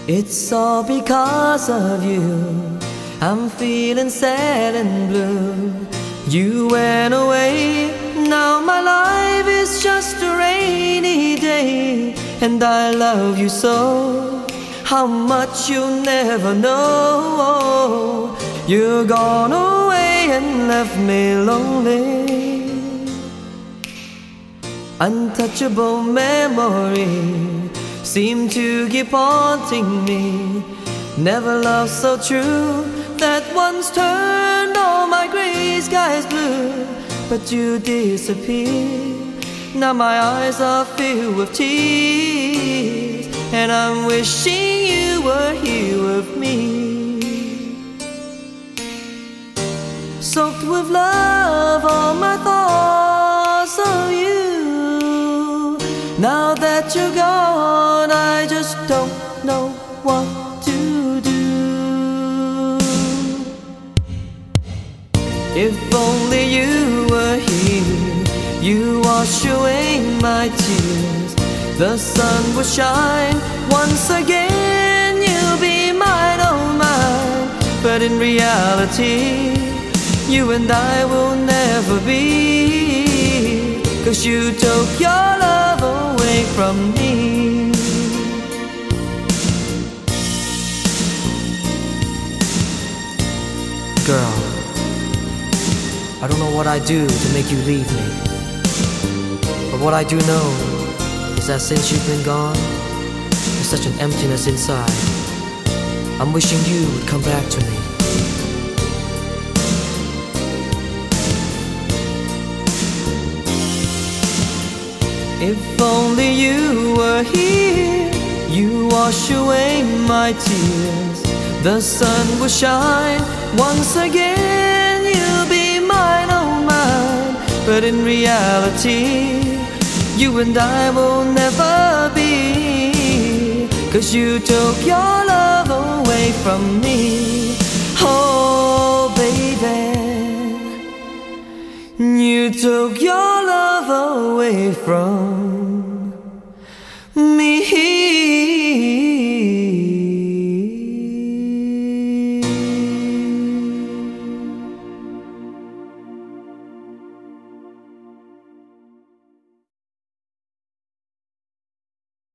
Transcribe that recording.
It's all because of you. I'm feeling sad and blue. You went away, now my life is just a rainy day. And I love you so, how much you'll never know. You're gone away and left me lonely. Untouchable memory seem to keep haunting me. Never loved so true, that once turned all my gray skies blue. But you disappeared, now my eyes are filled with tears, and I'm wishing you were here with me. Soaked with love, all my thoughts of you. Now that you're gone, I just don't know what to do. If only you were here, you wash away my tears. The sun will shine once again, you'll be mine, oh mine. But in reality, you and I will never be, 'cause you took your love away from me. Girl, I don't know what I do to make you leave me, but what I do know is that since you've been gone, there's such an emptiness inside. I'm wishing you would come back to me. If only you were here, you wash away my tears. The sun will shine once again, you'll be mine, oh mine. But in reality, you and I will never be, 'cause you took your love away from me. Oh baby, you took your love away from